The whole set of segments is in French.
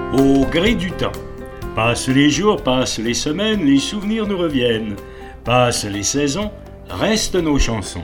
Au gré du temps. Passent les jours, passent les semaines, les souvenirs nous reviennent. Passent les saisons, restent nos chansons.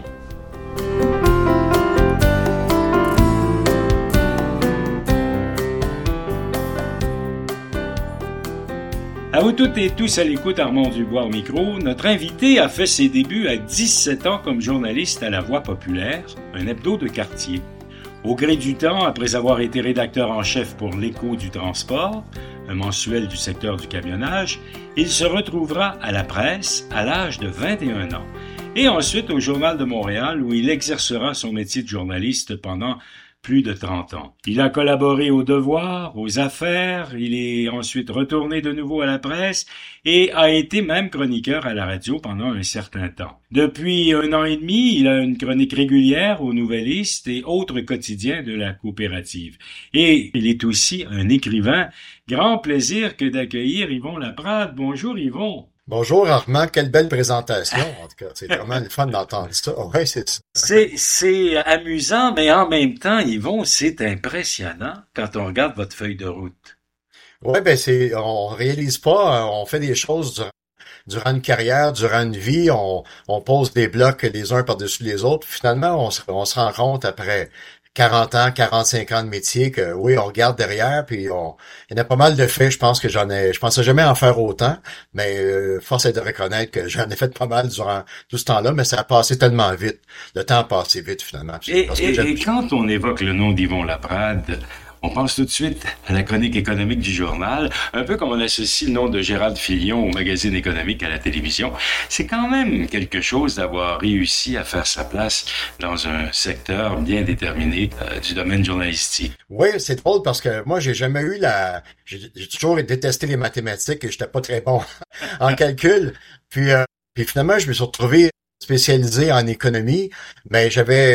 À vous toutes et tous à l'écoute, Armand Dubois au micro. Notre invité a fait ses débuts à 17 ans comme journaliste à La Voix populaire, un hebdo de quartier. Au gré du temps, après avoir été rédacteur en chef pour l'Écho du transport, un mensuel du secteur du camionnage, il se retrouvera à la presse à l'âge de 21 ans. Et ensuite au Journal de Montréal où il exercera son métier de journaliste pendant plus de 30 ans. Il a collaboré au Devoir, aux Affaires, il est ensuite retourné de nouveau à la presse et a été même chroniqueur à la radio pendant un certain temps. Depuis 1 an et demi, il a une chronique régulière au Nouvelliste et autres quotidiens de la coopérative. Et il est aussi un écrivain. Grand plaisir que d'accueillir Yvon Laprade. Bonjour Yvon. Bonjour Armand, quelle belle présentation. En tout cas, c'est vraiment le fun d'entendre ça. Ouais, c'est ça. C'est amusant, mais en même temps, Yvon, c'est impressionnant quand on regarde votre feuille de route. Ouais, ben on réalise pas, on fait des choses durant une carrière, durant une vie, on pose des blocs les uns par-dessus les autres. Finalement, on se rend compte après 40 ans, 45 ans de métier que oui, on regarde derrière, puis il y en a pas mal de faits, je pensais jamais en faire autant, mais force est de reconnaître que j'en ai fait pas mal durant tout ce temps-là, mais ça a passé tellement vite. Le temps a passé vite, finalement. Et quand on évoque le nom d'Yvon Laprade, on pense tout de suite à la chronique économique du journal, un peu comme on associe le nom de Gérald Filion au magazine économique à la télévision. C'est quand même quelque chose d'avoir réussi à faire sa place dans un secteur bien déterminé du domaine journalistique. Oui, c'est drôle parce que moi, j'ai jamais eu j'ai toujours détesté les mathématiques et j'étais pas très bon en calcul. Puis finalement, je me suis retrouvé spécialisé en économie, mais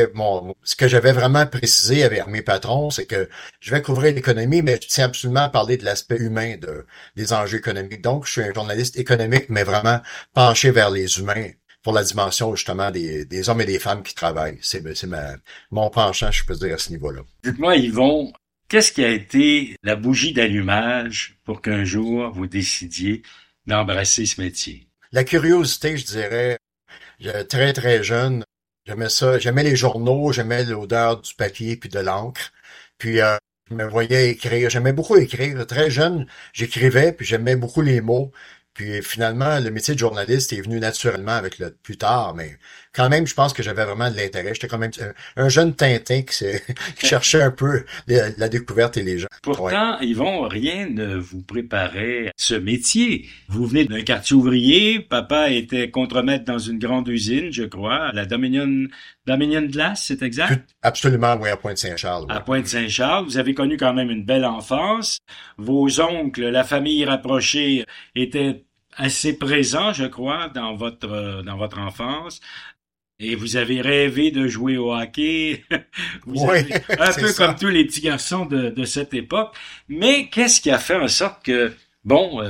ce que j'avais vraiment précisé avec mes patrons, c'est que je vais couvrir l'économie, mais je tiens absolument à parler de l'aspect humain des enjeux économiques. Donc, je suis un journaliste économique, mais vraiment penché vers les humains pour la dimension, justement, des hommes et des femmes qui travaillent. C'est mon penchant, je peux dire, à ce niveau-là. Dites-moi, Yvon, qu'est-ce qui a été la bougie d'allumage pour qu'un jour vous décidiez d'embrasser ce métier? La curiosité, je dirais. Très, très jeune, j'aimais ça. J'aimais les journaux, j'aimais l'odeur du papier puis de l'encre. Puis je me voyais écrire. J'aimais beaucoup écrire. Très jeune, j'écrivais, puis j'aimais beaucoup les mots. Puis finalement, le métier de journaliste est venu naturellement avec le plus tard, mais quand même, je pense que j'avais vraiment de l'intérêt. J'étais quand même un jeune Tintin qui cherchait un peu la découverte et les gens. Pourtant, Ouais. Yvon, rien ne vous préparait à ce métier. Vous venez d'un quartier ouvrier, papa était contremaître dans une grande usine, je crois, à la Dominion Glass, c'est exact? Absolument, oui, à Pointe-Saint-Charles. À Ouais. Pointe-Saint-Charles, vous avez connu quand même une belle enfance. Vos oncles, la famille rapprochée étaient assez présents, je crois, dans votre enfance. Et vous avez rêvé de jouer au hockey. Vous Oui, avez, un c'est peu ça. comme tous les petits garçons de cette époque. Mais qu'est-ce qui a fait en sorte que, bon,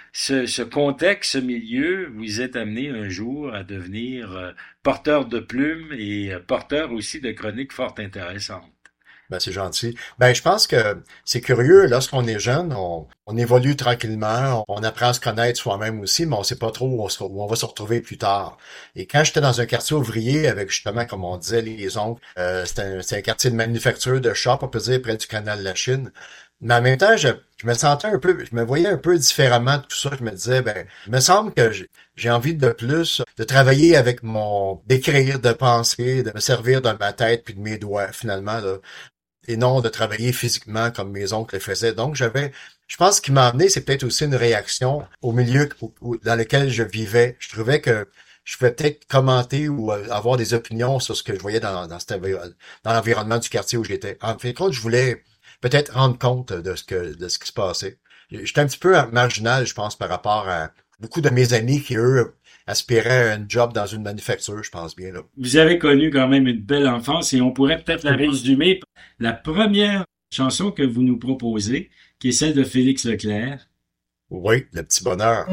ce contexte, ce milieu, vous êtes amené un jour à devenir porteur de plumes et porteur aussi de chroniques fort intéressantes? Ben, c'est gentil. Ben, je pense que c'est curieux, lorsqu'on est jeune, on évolue tranquillement, on apprend à se connaître soi-même aussi, mais on sait pas trop où on va se retrouver plus tard. Et quand j'étais dans un quartier ouvrier avec justement, comme on disait, les oncles, c'était un quartier de manufacture, de shop, on peut dire, près du canal de la Chine. Mais en même temps, je me sentais je me voyais un peu différemment de tout ça. Je me disais, ben, il me semble que j'ai envie de plus de travailler avec d'écrire, de penser, de me servir de ma tête puis de mes doigts, finalement, là. Et non de travailler physiquement comme mes oncles le faisaient. Donc, je pense qu'il m'a amené, c'est peut-être aussi une réaction au milieu dans lequel je vivais. Je trouvais que je pouvais peut-être commenter ou avoir des opinions sur ce que je voyais dans l'environnement du quartier où j'étais. En fin de compte, je voulais peut-être rendre compte de ce qui se passait. J'étais un petit peu marginal, je pense, par rapport à beaucoup de mes amis qui, eux, aspiraient à un job dans une manufacture, je pense bien, là. Vous avez connu quand même une belle enfance et on pourrait peut-être la résumer. La première chanson que vous nous proposez, qui est celle de Félix Leclerc. Oui, le petit bonheur.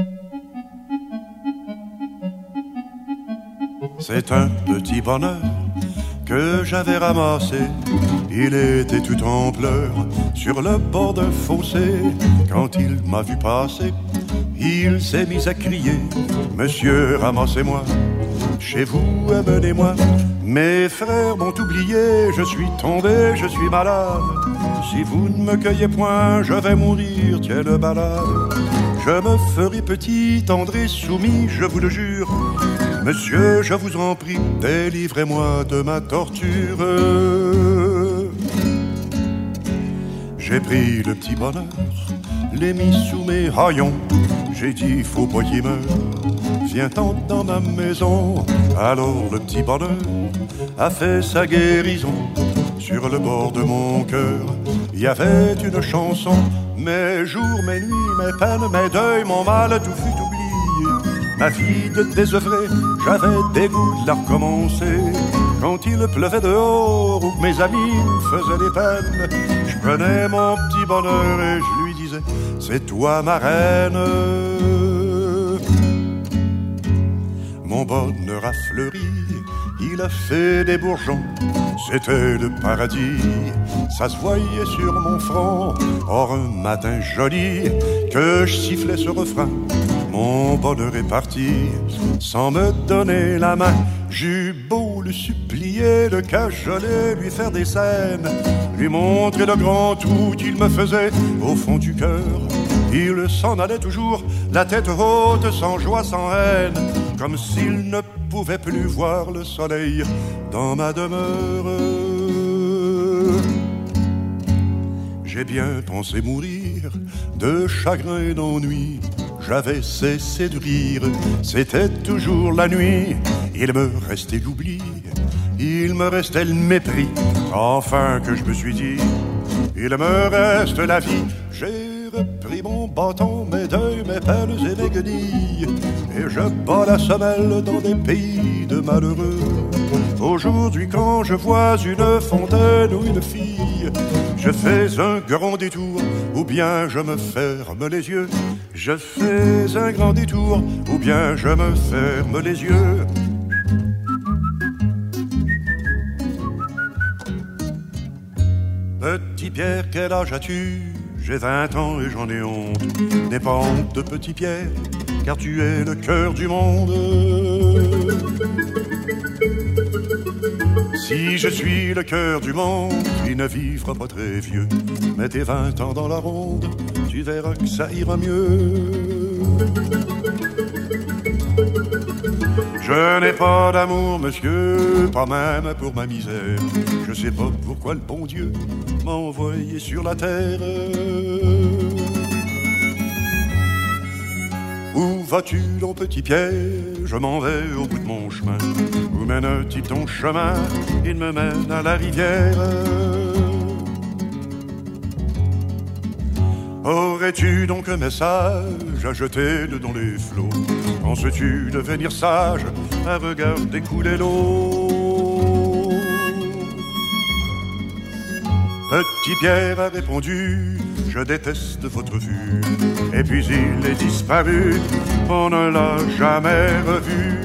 C'est un petit bonheur que j'avais ramassé Il était tout en pleurs sur le bord d'un fossé. Quand il m'a vu passer, il s'est mis à crier: Monsieur, ramassez-moi, chez vous, amenez-moi. Mes frères m'ont oublié, je suis tombé, je suis malade. Si vous ne me cueillez point, je vais mourir, tiens le balade. Je me ferai petit, tendre et soumis, je vous le jure. Monsieur, je vous en prie, délivrez-moi de ma torture. J'ai pris le petit bonheur, l'ai mis sous mes haillons. J'ai dit, faut pas qu'il meure, viens-t'en dans ma maison. Alors le petit bonheur a fait sa guérison. Sur le bord de mon cœur, il y avait une chanson. Mes jours, mes nuits, mes peines, mes deuils, mon mal, tout fut oublié. Ma vie de désœuvré, j'avais dégoût de la recommencer. Quand il pleuvait dehors ou que mes amis me faisaient des peines, je prenais mon petit bonheur et je lui disais: c'est toi ma reine. Mon bonheur a fleuri, il a fait des bourgeons. C'était le paradis, ça se voyait sur mon front. Or un matin joli, que je sifflais ce refrain, mon bonheur est parti, sans me donner la main. J'eus beau le supplier, le cajoler, lui faire des scènes, lui montrer le grand trou qu'il me faisait au fond du cœur. Il s'en allait toujours, la tête haute, sans joie, sans haine, comme s'il ne pouvait plus voir le soleil dans ma demeure. J'ai bien pensé mourir de chagrin et d'ennui. J'avais cessé de rire, c'était toujours la nuit. Il me restait l'oubli, il me restait le mépris. Enfin que je me suis dit, il me reste la vie. J'ai repris mon bâton, mes deuils, mes peines et mes guenilles, et je bats la semelle dans des pays de malheureux. Aujourd'hui quand je vois une fontaine ou une fille, je fais un grand détour, ou bien je me ferme les yeux. Je fais un grand détour, ou bien je me ferme les yeux. Petit Pierre, quel âge as-tu? J'ai 20 ans et j'en ai honte. N'aie pas honte de Petit Pierre, car tu es le cœur du monde. Si je suis le cœur du monde, il ne vivra pas très vieux. Mets tes 20 ans dans la ronde, tu verras que ça ira mieux. Je n'ai pas d'amour, monsieur, pas même pour ma misère. Je sais pas pourquoi le bon Dieu m'a envoyé sur la terre. Où vas-tu, mon petit Pierre? Je m'en vais au bout de mon chemin. Où mène-t-il ton chemin? Il me mène à la rivière. Aurais-tu donc un message à jeter dans les flots? Penses-tu devenir sage à regarder couler l'eau? Petit Pierre a répondu: je déteste votre vue. Et puis il est disparu, on ne l'a jamais revu.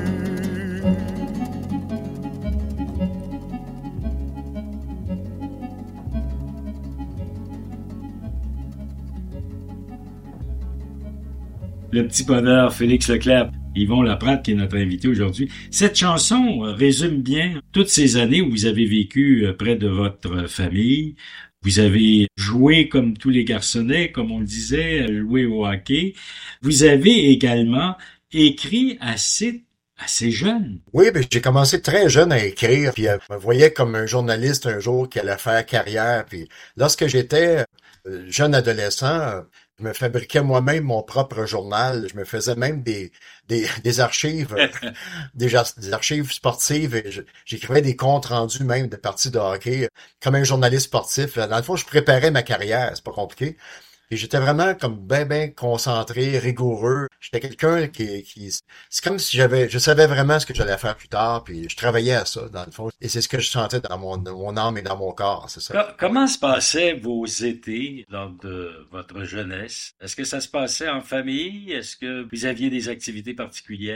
Le petit bonheur, Félix Leclerc, Yvon Laprade, qui est notre invité aujourd'hui. Cette chanson résume bien toutes ces années où vous avez vécu près de votre famille. Vous avez joué comme tous les garçonnets, comme on le disait, joué au hockey. Vous avez également écrit assez jeune. Oui, ben, j'ai commencé très jeune à écrire, puis je me voyais comme un journaliste un jour qui allait faire carrière. Puis lorsque j'étais jeune adolescent, je me fabriquais moi-même mon propre journal. Je me faisais même des archives, des archives sportives. Et j'écrivais des comptes rendus même de parties de hockey, comme un journaliste sportif. Dans le fond, je préparais ma carrière. C'est pas compliqué. Et j'étais vraiment comme ben concentré, rigoureux. J'étais quelqu'un c'est comme si je savais vraiment ce que j'allais faire plus tard, puis je travaillais à ça, dans le fond. Et c'est ce que je sentais dans mon âme et dans mon corps, c'est ça. Comment se passaient vos étés lors de votre jeunesse? Est-ce que ça se passait en famille? Est-ce que vous aviez des activités particulières?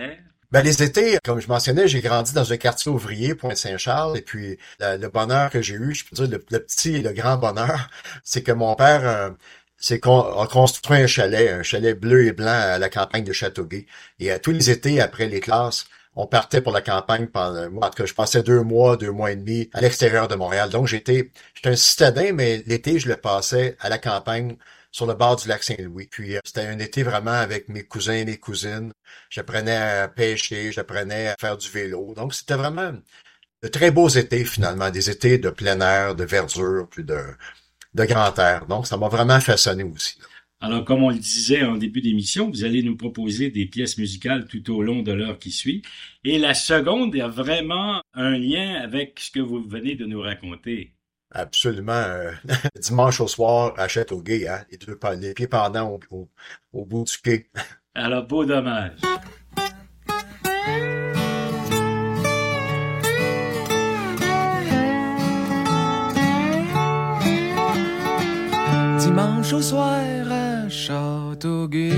Ben, les étés, comme je mentionnais, j'ai grandi dans un quartier ouvrier, Pointe-Saint-Charles, et puis le bonheur que j'ai eu, je peux dire le petit et le grand bonheur, c'est que mon père c'est qu'on a construit un chalet bleu et blanc à la campagne de Châteauguay. Et tous les étés, après les classes, on partait pour la campagne pendant, moi, en tout cas, je passais 2 mois et demi à l'extérieur de Montréal. Donc, j'étais un citadin, mais l'été, je le passais à la campagne sur le bord du lac Saint-Louis. Puis, c'était un été vraiment avec mes cousins et mes cousines. J'apprenais à pêcher, j'apprenais à faire du vélo. Donc, c'était vraiment de très beaux étés, finalement. Des étés de plein air, de verdure, puis de grand air. Donc, ça m'a vraiment façonné aussi. Alors, comme on le disait en début d'émission, vous allez nous proposer des pièces musicales tout au long de l'heure qui suit. Et la seconde a vraiment un lien avec ce que vous venez de nous raconter. Absolument. Dimanche au soir à Châteauguay, hein, les pieds pendants au bout du quai. Alors, beau dommage. Dimanche au soir à Châteauguay,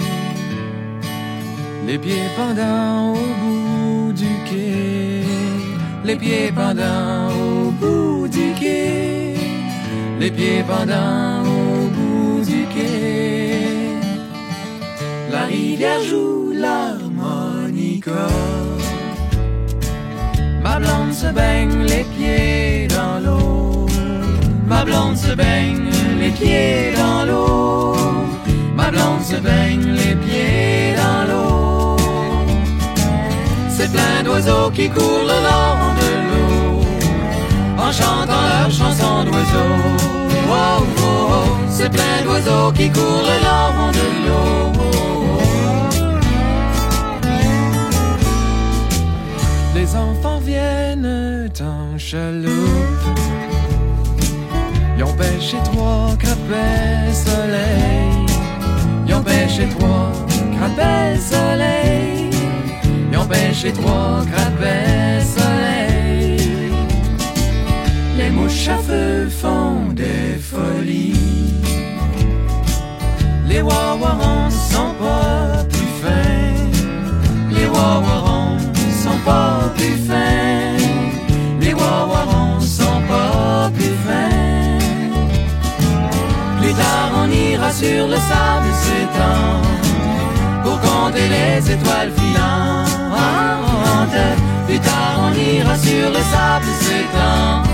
les pieds pendants au bout du quai, les pieds pendants au bout du quai, les pieds pendants au bout du quai. La rivière joue l'harmonica, ma blonde se baigne les pieds dans l'eau, ma blonde se baigne les pieds dans l'eau, ma blonde se baigne les pieds dans l'eau. C'est plein d'oiseaux qui courent le long de l'eau, en chantant leur chanson d'oiseaux. Oh, oh, oh. C'est plein d'oiseaux qui courent le long de l'eau. Les enfants viennent en chaloupe, ils ont pêché 3 crapets soleil, ils ont pêché 3 crapets soleil, ils ont pêché 3 crapets soleil. Les mouches à feu font des folies, les wawarons sont pas plus fins, les wawarons sont pas plus fins, les wawarons sont pas plus fins. Plus tard on ira sur le sable s'étend pour compter les étoiles filantes. Plus tard on ira sur le sable s'étendre.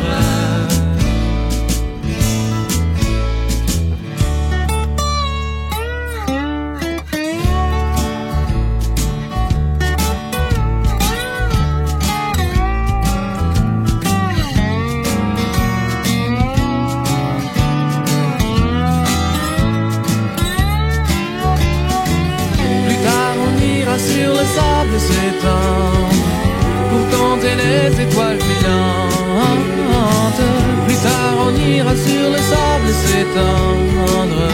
Sur le sable s'étend pour compter les étoiles filantes. Plus tard on ira sur le sable s'étendre.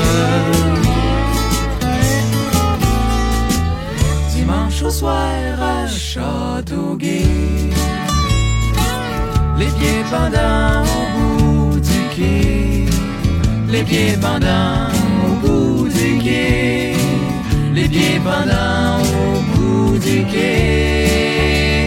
Dimanche au soir à Châteauguay, les pieds pendants au bout du quai, les pieds pendants au bout du quai, les pieds pendants au bout du quai.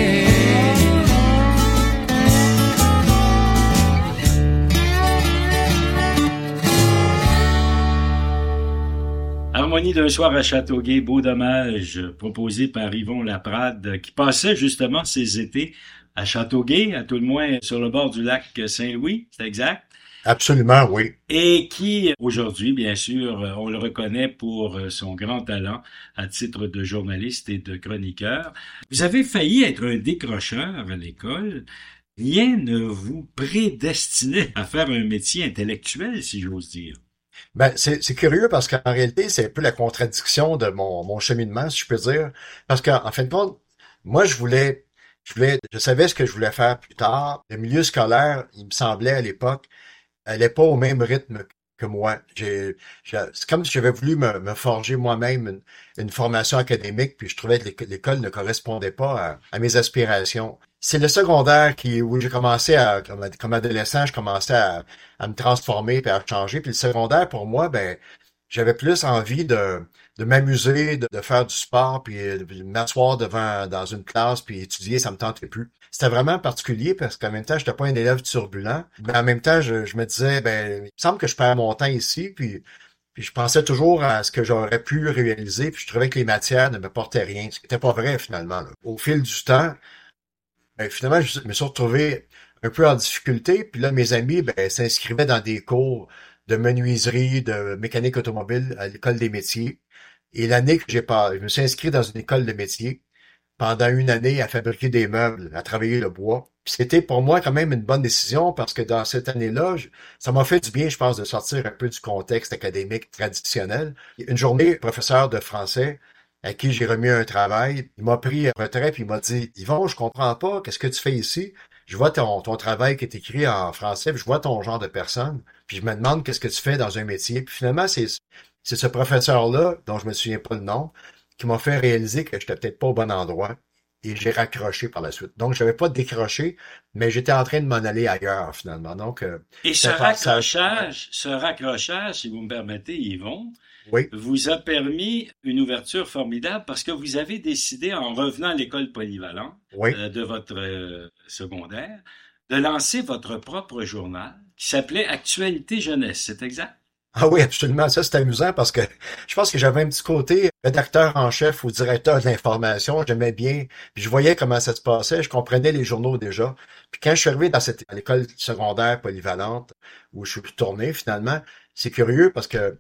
Harmonie d'un soir à Châteauguay, beau dommage, proposé par Yvon Laprade, qui passait justement ses étés à Châteauguay, à tout le moins sur le bord du lac Saint-Louis, c'est exact? Absolument, oui. Et qui, aujourd'hui, bien sûr, on le reconnaît pour son grand talent à titre de journaliste et de chroniqueur. Vous avez failli être un décrocheur à l'école. Rien ne vous prédestinait à faire un métier intellectuel, si j'ose dire. Ben, c'est curieux parce qu'en réalité, c'est un peu la contradiction de mon cheminement, si je peux dire. Parce qu'en fin de compte, moi, je savais ce que je voulais faire plus tard. Le milieu scolaire, il me semblait à l'époque, allait pas au même rythme que moi. C'est comme si j'avais voulu me forger moi-même une formation académique, puis je trouvais que l'école ne correspondait pas à mes aspirations. C'est le secondaire où j'ai commencé comme adolescent, je commençais à me transformer puis à changer. Puis le secondaire, pour moi, ben, J'avais plus envie de m'amuser, de faire du sport, puis de m'asseoir dans une classe, puis étudier, ça me tentait plus. C'était vraiment particulier parce qu'en même temps, j'étais pas un élève turbulent. Mais en même temps, je me disais, ben, il me semble que je perds mon temps ici, puis je pensais toujours à ce que j'aurais pu réaliser, puis je trouvais que les matières ne me portaient rien, ce qui n'était pas vrai finalement, là. Au fil du temps, ben, finalement, je me suis retrouvé un peu en difficulté, puis là, mes amis, ben, s'inscrivaient dans des cours de menuiserie, de mécanique automobile à l'école des métiers. Et l'année que je me suis inscrit dans une école de métier pendant une année à fabriquer des meubles, à travailler le bois. Puis c'était pour moi quand même une bonne décision parce que dans cette année-là, ça m'a fait du bien, je pense, de sortir un peu du contexte académique traditionnel. Une journée, le professeur de français à qui j'ai remis un travail, il m'a pris un retrait puis il m'a dit, Yvon, je comprends pas, qu'est-ce que tu fais ici? Je vois ton travail qui est écrit en français, puis je vois ton genre de personne, puis je me demande qu'est-ce que tu fais dans un métier. Puis finalement, c'est ce professeur-là, dont je me souviens pas le nom, qui m'a fait réaliser que j'étais peut-être pas au bon endroit. Et j'ai raccroché par la suite. Donc, je n'avais pas décroché, mais j'étais en train de m'en aller ailleurs, finalement. Donc, et ce raccrochage, si vous me permettez, Yvon, oui, vous a permis une ouverture formidable parce que vous avez décidé, en revenant à l'école polyvalente oui. De votre secondaire, de lancer votre propre journal qui s'appelait Actualité Jeunesse. C'est exact? Ah oui, absolument. Ça, c'est amusant parce que je pense que j'avais un petit côté rédacteur en chef ou directeur de l'information. J'aimais bien. Puis je voyais comment ça se passait. Je comprenais les journaux déjà. Puis quand je suis arrivé à l'école secondaire polyvalente où je suis tourné finalement, c'est curieux parce que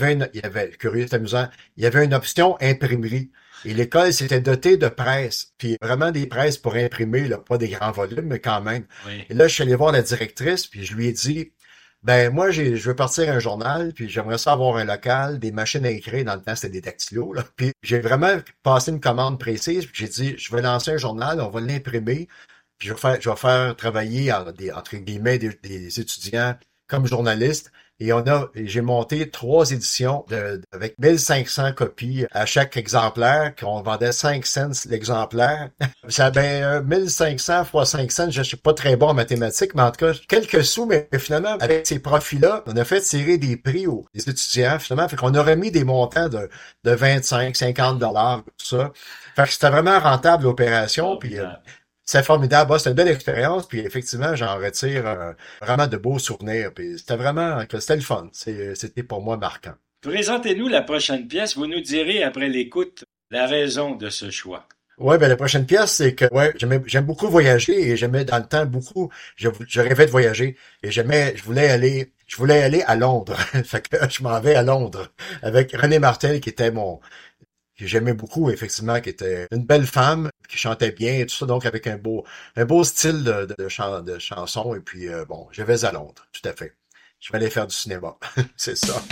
curieux, c'est amusant. Il y avait une option imprimerie. Et l'école s'était dotée de presse. Puis vraiment des presses pour imprimer, là, pas des grands volumes, mais quand même. Oui. Et là, je suis allé voir la directrice puis je lui ai dit, ben moi je veux partir un journal, puis j'aimerais ça avoir un local, des machines à écrire, dans le temps c'était des dactylos, là. Puis j'ai vraiment passé une commande précise, puis j'ai dit je vais lancer un journal, on va l'imprimer, puis je vais faire travailler entre guillemets des étudiants comme journalistes. Et j'ai monté 3 éditions avec 1500 copies à chaque exemplaire, qu'on vendait 5 cents l'exemplaire. Ça, 1500 fois 5 cents, je suis pas très bon en mathématiques, mais en tout cas, quelques sous, mais finalement, avec ces profits-là, on a fait tirer des prix aux étudiants, finalement. Fait qu'on aurait mis des montants de 25, 50 $, tout ça. Fait que c'était vraiment rentable l'opération, puis c'est formidable. C'est une belle expérience, puis effectivement, j'en retire vraiment de beaux souvenirs. Puis c'était le fun. C'était pour moi marquant. Présentez-nous la prochaine pièce. Vous nous direz après l'écoute la raison de ce choix. Ouais, ben la prochaine pièce, c'est que j'aime beaucoup voyager et j'aimais dans le temps beaucoup. Je rêvais de voyager et je voulais aller à Londres. Fait que je m'en vais à Londres avec René Martel qui était que j'aimais beaucoup, effectivement, qui était une belle femme, qui chantait bien et tout ça, donc avec un beau style de chanson. Et puis, je vais à Londres, tout à fait. Je vais aller faire du cinéma. C'est ça.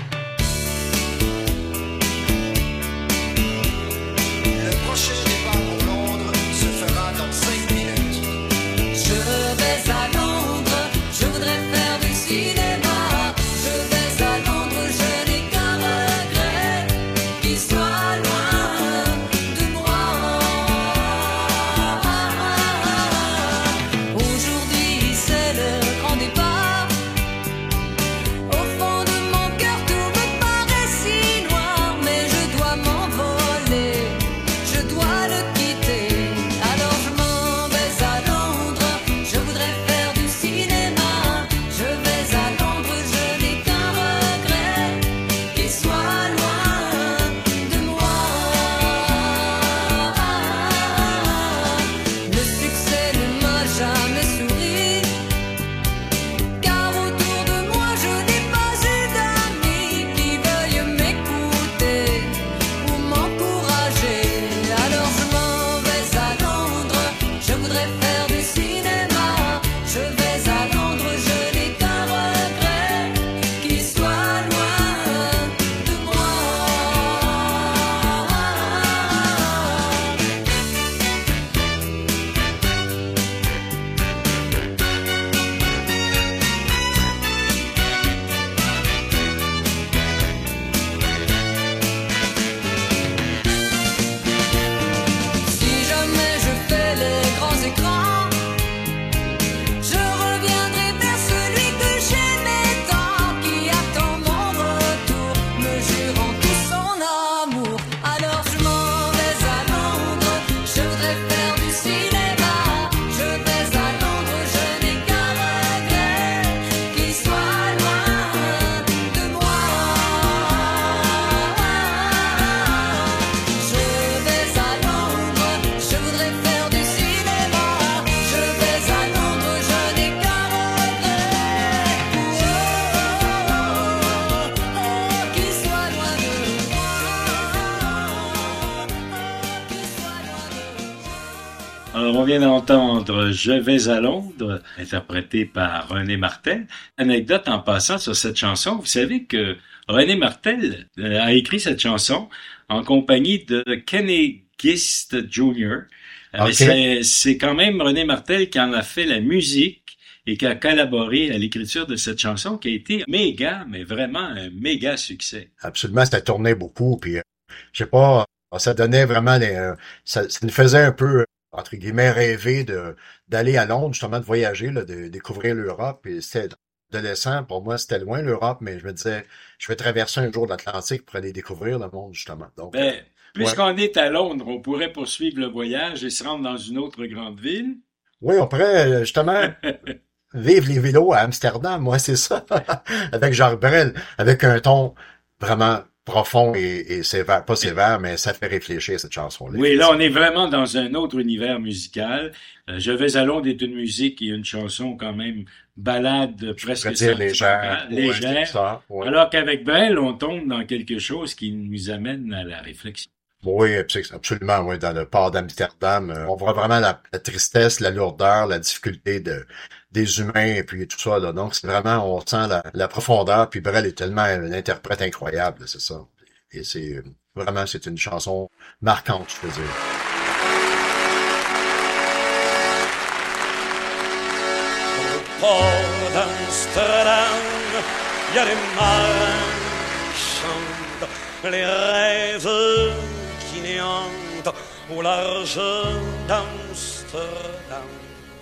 Le prochain départ pour Londres se fera dans 5 minutes. Je vais à Londres, je voudrais faire du cinéma. Je vais à Londres, je n'ai qu'un regret, qu'il soit loin de moi. Aujourd'hui c'est le grand départ. Au fond de mon cœur Alors, on vient d'entendre Je vais à Londres, interprété par René Martel. Anecdote en passant sur cette chanson, vous savez que René Martel a écrit cette chanson en compagnie de Kenny Gist Jr. Okay. C'est quand même René Martel qui en a fait la musique et qui a collaboré à l'écriture de cette chanson qui a été méga, mais vraiment un méga succès. Absolument, c'était tourné beaucoup, puis je sais pas, ça donnait vraiment ça nous faisait un peu entre guillemets rêver d'aller à Londres, justement de voyager, là, de découvrir l'Europe. Et c'était adolescent, pour moi c'était loin l'Europe, mais je me disais je vais traverser un jour l'Atlantique pour aller découvrir le monde justement. Donc Ben, ouais. puisqu'on est à Londres, on pourrait poursuivre le voyage et se rendre dans une autre grande ville. Oui, on pourrait justement vivre les vélos à Amsterdam, moi c'est ça, avec Jacques Brel, avec un ton vraiment profond et sévère, pas sévère, mais ça fait réfléchir cette chanson-là, Oui, là, on effectivement. est vraiment dans un autre univers musical. Je vais à Londres est une musique et une chanson quand même balade Je pourrais presque dire légère, sentimentale, ouais, c'est légère. ça, ouais. Alors qu'avec Brel, on tombe dans quelque chose qui nous amène à la réflexion. Oui, absolument, oui, dans le port d'Amsterdam, on voit vraiment la tristesse, la lourdeur, la difficulté des humains et puis tout ça, là. Donc, c'est vraiment, on sent la profondeur, puis Brel est tellement un interprète incroyable, c'est ça. Et c'est, vraiment, c'est une chanson marquante, je peux dire. Port d'Amsterdam, il y a des marins qui chantent les rêves qui néantent au large d'Amsterdam.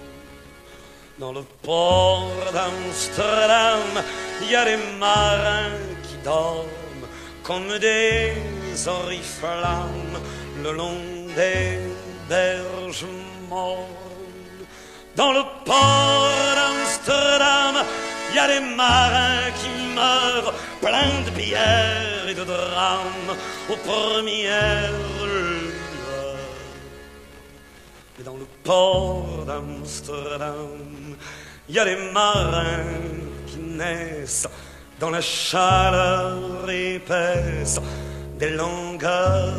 Dans le port d'Amsterdam, il y a des marins qui dorment comme des oriflammes le long des berges mornes. Dans le port d'Amsterdam, il y a des marins qui meurent pleins de bière et de drames aux premières lueurs. Et dans le port d'Amsterdam, il y a des marins qui naissent dans la chaleur épaisse des longueurs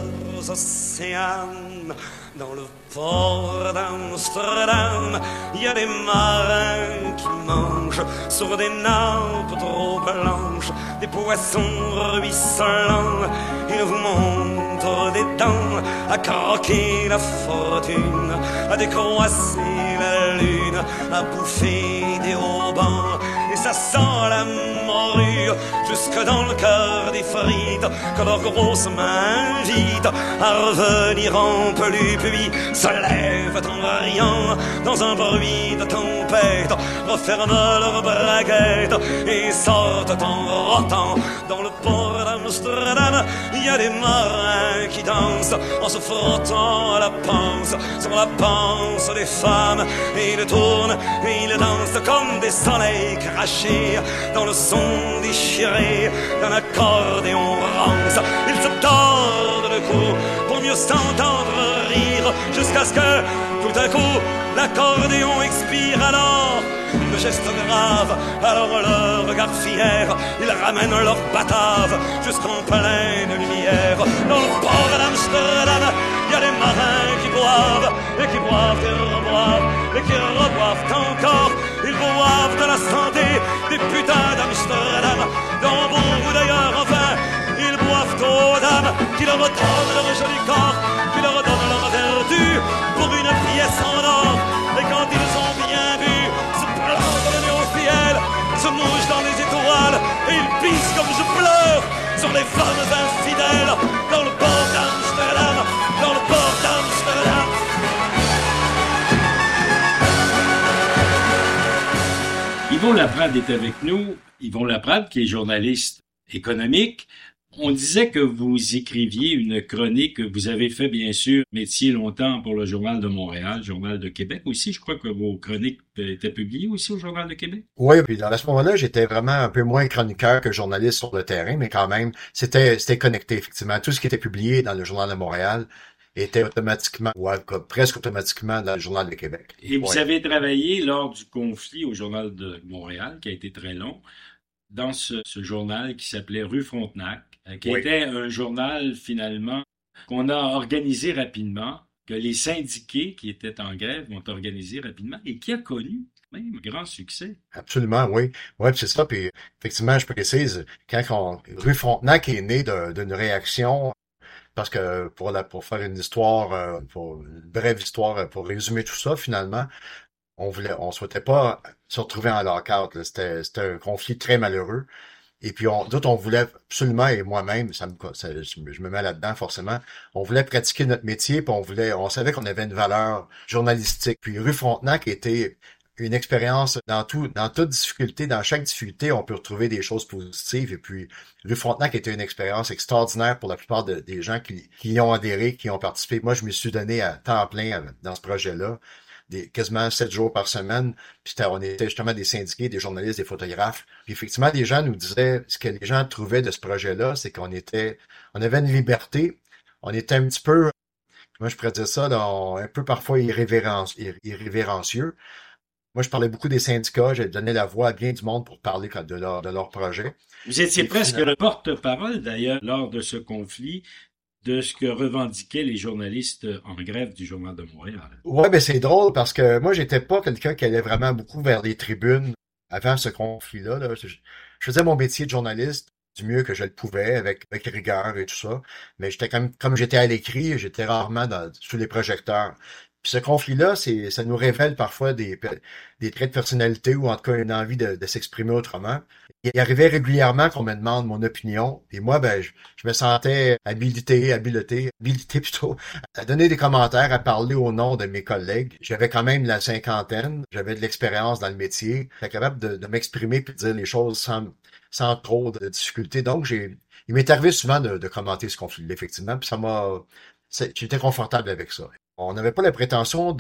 océanes. Dans le port d'Amsterdam, il y a des marins qui mangent sur des nappes trop blanches des poissons ruisselants. Ils vous montrent des dents à croquer la fortune, à décroisser la lune, à bouffer des haubans. Et ça sent la morue jusque dans le cœur des frites que leurs grosses mains invitent à revenir en peluche. Puis se lèvent en riant dans un bruit de tempête, referment leurs braguettes et sortent en rotant. Dans le port d'Amsterdam, il y a des marins qui dansent en se frottant à la panse sur la panse des femmes. Et ils tournent et ils dansent comme des soleils crachés dans le son déchiré d'un accordéon rance. Ils se tordent le cou pour mieux s'entendre rire, jusqu'à ce que, tout à coup, l'accordéon expire. Alors, le geste grave, alors le regard fier, ils ramènent leur batave jusqu'en pleine lumière. Dans le port d'Amsterdam, il y a des marins qui boivent, et qui boivent et reboivent, et qui reboivent encore. Ils boivent de la santé des putains d'Amsterdam, dans beaucoup d'ailleurs, enfin, ils boivent aux dames qui leur donnent leur joli corps, qui leur donnent leur vertu pour une pièce en or. Et quand ils ont bien bu, se plantent le nez au ciel, se mouchent dans les étoiles, et ils pissent comme je pleure sur les femmes infidèles. Dans le port d'Amsterdam, dans le port d'Amsterdam. Yvon Laprade est avec nous. Yvon Laprade, qui est journaliste économique. On disait que vous écriviez une chronique que vous avez fait, bien sûr, métier longtemps pour le Journal de Montréal, Journal de Québec aussi. Je crois que vos chroniques étaient publiées aussi au Journal de Québec. Oui, puis à ce moment-là, j'étais vraiment un peu moins chroniqueur que journaliste sur le terrain, mais quand même, c'était connecté, effectivement. Tout ce qui était publié dans le Journal de Montréal était automatiquement, ou presque automatiquement dans le Journal de Québec. Et vous Ouais. avez travaillé lors du conflit au Journal de Montréal, qui a été très long, dans ce journal qui s'appelait Rue Frontenac, qui Oui. était un journal finalement qu'on a organisé rapidement que les syndiqués qui étaient en grève vont organiser rapidement et qui a connu même grand succès. Absolument, oui. Oui, c'est ça. Puis effectivement, je précise, Rue Frontenac est née d'une réaction, parce que pour faire une histoire, pour une brève histoire, pour résumer tout ça, finalement, on souhaitait pas se retrouver en lock-out, là. C'était un conflit très malheureux. Et puis, d'autres, on voulait absolument, et moi-même, je me mets là-dedans forcément, on voulait pratiquer notre métier, puis on savait qu'on avait une valeur journalistique. Puis, Rue Frontenac était une expérience dans toute difficulté, dans chaque difficulté, on peut retrouver des choses positives. Et puis, Rue Frontenac était une expérience extraordinaire pour la plupart des gens qui y ont adhéré, qui ont participé. Moi, je me suis donné à temps plein dans ce projet-là, quasiment 7 jours par semaine. Puis on était justement des syndiqués, des journalistes, des photographes. Puis effectivement, les gens nous disaient, ce que les gens trouvaient de ce projet-là, c'est on avait une liberté. On était un petit peu, comment je pourrais dire ça, là, un peu parfois irrévérencieux. Moi, je parlais beaucoup des syndicats. J'ai donné la voix à bien du monde pour parler de leur projet. Vous étiez Et presque finalement, le porte-parole, d'ailleurs, lors de ce conflit, de ce que revendiquaient les journalistes en grève du Journal de Montréal. ouais, ben c'est drôle parce que moi, j'étais pas quelqu'un qui allait vraiment beaucoup vers les tribunes avant ce conflit-là. Là. Je faisais mon métier de journaliste du mieux que je le pouvais, avec rigueur et tout ça. Mais j'étais comme j'étais à l'écrit, j'étais rarement sous les projecteurs. Puis ce conflit-là, ça nous révèle parfois des traits de personnalité ou en tout cas une envie de s'exprimer autrement. Il arrivait régulièrement qu'on me demande mon opinion. Et moi, ben, je me sentais habilité plutôt, à donner des commentaires, à parler au nom de mes collègues. J'avais quand même la cinquantaine, j'avais de l'expérience dans le métier. J'étais capable de m'exprimer puis de dire les choses sans trop de difficulté. Donc, il m'est arrivé souvent de commenter ce conflit-là, effectivement, puis j'étais confortable avec ça. On n'avait pas la prétention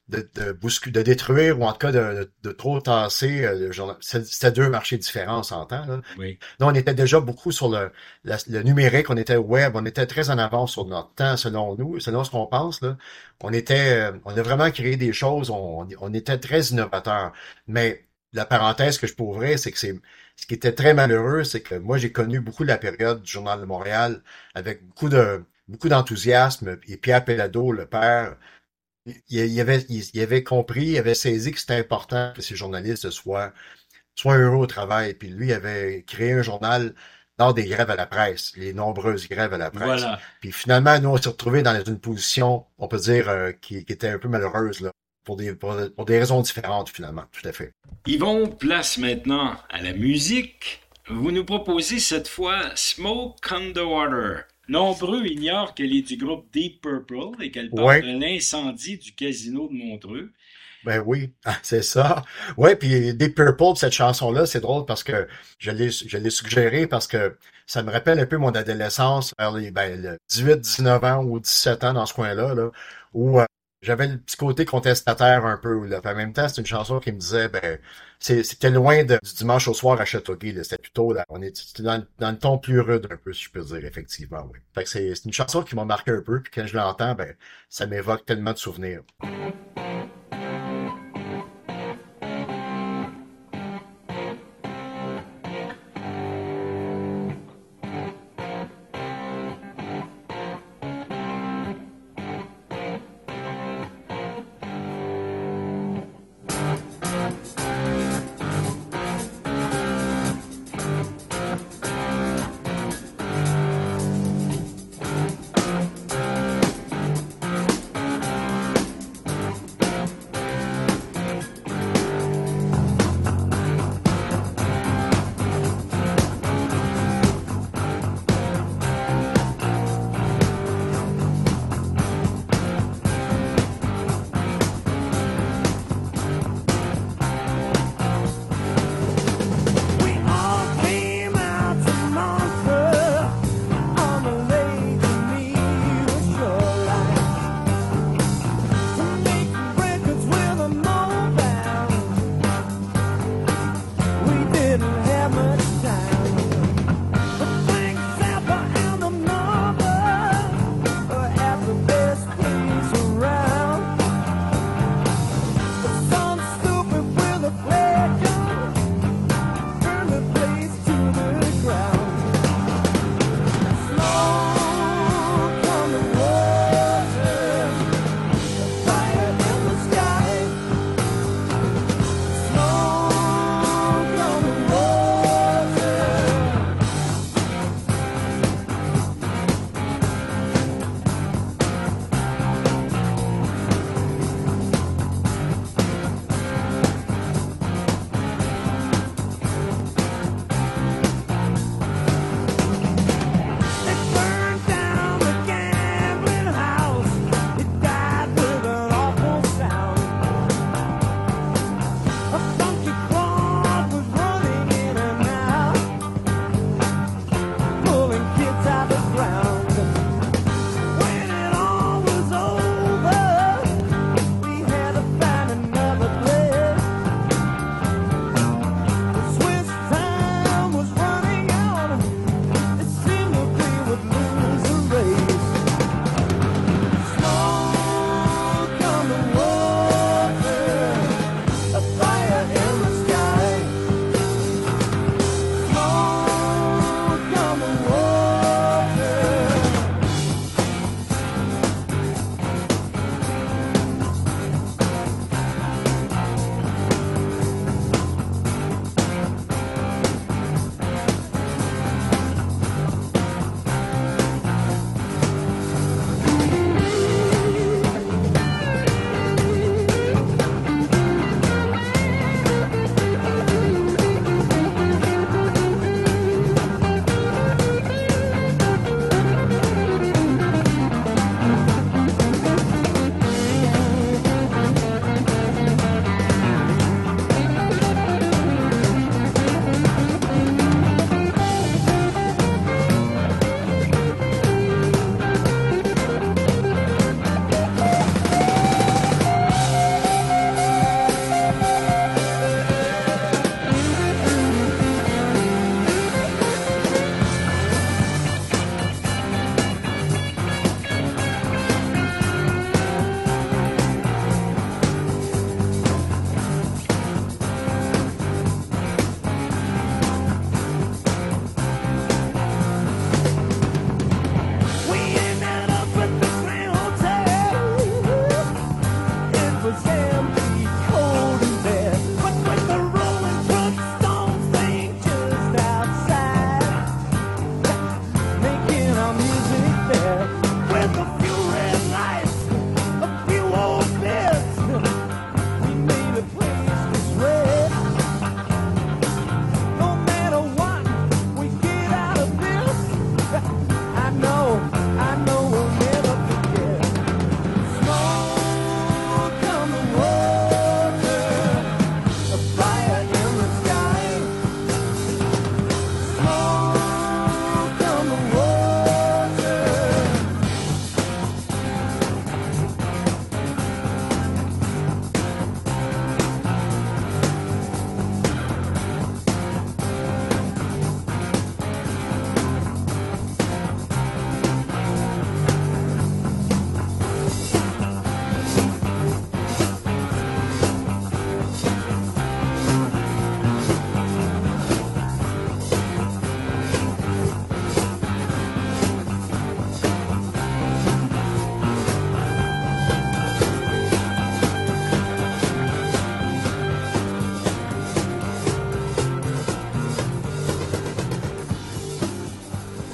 de détruire ou en tout cas de trop tasser le journal. C'était deux marchés différents, on s'entend, là. Oui. Nous, on était déjà beaucoup sur le numérique, on était web, on était très en avance sur notre temps, selon nous, selon ce qu'on pense, là. On a vraiment créé des choses, on était très innovateurs. Mais la parenthèse que je peux ouvrir, c'est que ce qui était très malheureux, c'est que moi, j'ai connu beaucoup la période du Journal de Montréal avec beaucoup d'enthousiasme. Et Pierre Pellado, le père, il avait compris, il avait saisi que c'était important que ces journalistes soient heureux au travail. Puis lui, il avait créé un journal lors des grèves à la presse, les nombreuses grèves à la presse. Voilà. Puis finalement, nous, on s'est retrouvés dans une position, on peut dire, qui était un peu malheureuse, là, pour des raisons différentes, finalement, tout à fait. Yvon, place maintenant à la musique. Vous nous proposez cette fois Smoke on the Water. Nombreux ignorent qu'elle est du groupe Deep Purple et qu'elle parle Ouais. de l'incendie du casino de Montreux. Ben oui, c'est ça. Ouais, puis Deep Purple, cette chanson-là, c'est drôle parce que je l'ai suggéré parce que ça me rappelle un peu mon adolescence vers le 18, 19 ans ou 17 ans dans ce coin-là, là, où j'avais le petit côté contestataire un peu, là. Puis en même temps, c'est une chanson qui me disait, c'était loin du dimanche au soir à Châteauguay, là. C'était plutôt, là, c'était dans le ton plus rude un peu, si je peux dire, effectivement, oui. Fait que c'est une chanson qui m'a marqué un peu, puis quand je l'entends, ça m'évoque tellement de souvenirs.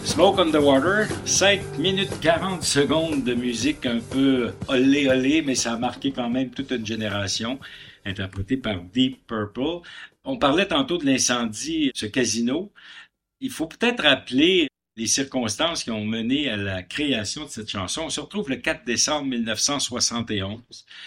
Smoke on the Water, 5 minutes 40 secondes de musique un peu olé, mais ça a marqué quand même toute une génération, interprétée par Deep Purple. On parlait tantôt de l'incendie, ce casino. Il faut peut-être rappeler les circonstances qui ont mené à la création de cette chanson. On se retrouve le 4 décembre 1971.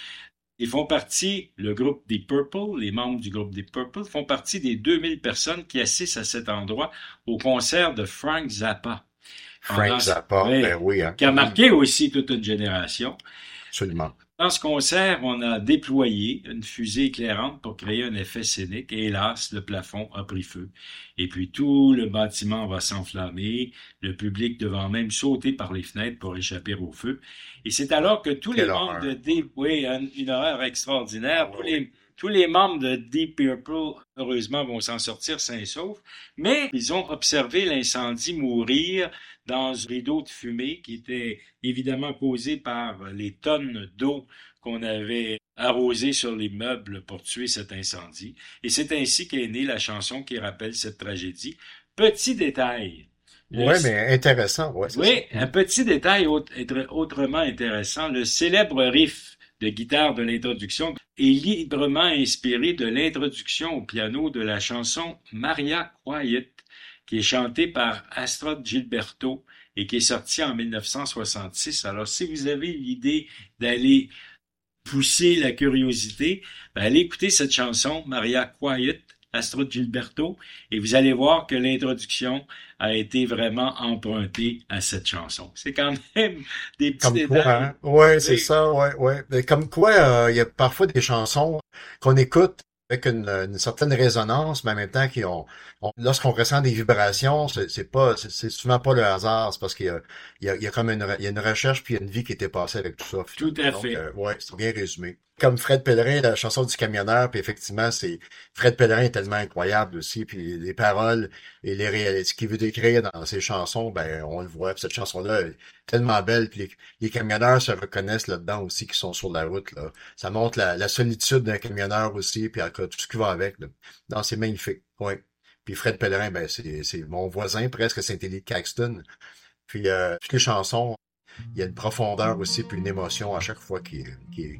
Ils font partie, le groupe Deep Purple, les membres du groupe Deep Purple, font partie des 2000 personnes qui assistent à cet endroit au concert de Frank Zappa. Frank Zappa, ben oui. Hein. Qui a marqué aussi toute une génération. Absolument. Dans ce concert, on a déployé une fusée éclairante pour créer un effet scénique et hélas, le plafond a pris feu. Et puis tout le bâtiment va s'enflammer, le public devant même sauter par les fenêtres pour échapper au feu. Et c'est alors que tous les membres de Deep, oui, une horreur extraordinaire, tous les membres de Deep Purple, heureusement, vont s'en sortir sains et saufs, mais ils ont observé l'incendie mourir dans un rideau de fumée qui était évidemment causé par les tonnes d'eau qu'on avait arrosées sur les meubles pour tuer cet incendie. Et c'est ainsi qu'est née la chanson qui rappelle cette tragédie. Petit détail. Oui, mais intéressant. Ouais, oui, un petit détail autrement intéressant. Le célèbre riff de guitare de l'introduction est librement inspiré de l'introduction au piano de la chanson Maria Quiet, qui est chantée par Astrud Gilberto et qui est sortie en 1966. Alors, si vous avez l'idée d'aller pousser la curiosité, allez écouter cette chanson, Maria Quiet, Astrud Gilberto, et vous allez voir que l'introduction a été vraiment empruntée à cette chanson. C'est quand même des petits détails. Quoi, hein? Ouais, c'est ça, ouais. Mais comme quoi, il y a parfois des chansons qu'on écoute avec une certaine résonance, mais en même temps lorsqu'on ressent des vibrations, c'est souvent pas le hasard, c'est parce qu'il y a comme il y a une recherche puis il y a une vie qui était passée avec tout ça. Tout à fait. Ouais, c'est bien résumé. Comme Fred Pellerin, la chanson du camionneur, puis effectivement, Fred Pellerin est tellement incroyable aussi, puis les paroles et ce qu'il veut décrire dans ses chansons, ben on le voit. Puis cette chanson-là est tellement belle, puis les camionneurs se reconnaissent là-dedans aussi qui sont sur la route là. Ça montre la solitude d'un camionneur aussi, puis tout ce qui va avec. Là. Non, c'est magnifique. Ouais. Puis Fred Pellerin, ben c'est mon voisin presque, Saint-Élie de Caxton. Puis toutes les chansons, il y a une profondeur aussi, puis une émotion à chaque fois qui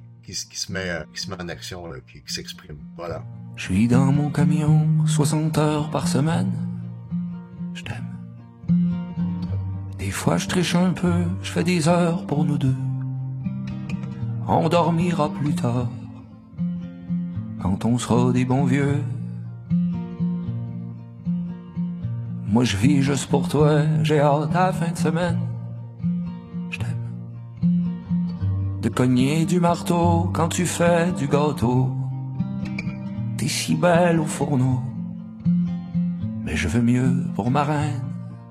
se met en action, là, qui s'exprime. Voilà. Je suis dans mon camion 60 heures par semaine. Je t'aime. Des fois je triche un peu, je fais des heures pour nous deux. On dormira plus tard, quand on sera des bons vieux. Moi je vis juste pour toi, j'ai hâte à la fin de semaine. Je t'aime. De cogner du marteau quand tu fais du gâteau. T'es si belle au fourneau, mais je veux mieux pour ma reine.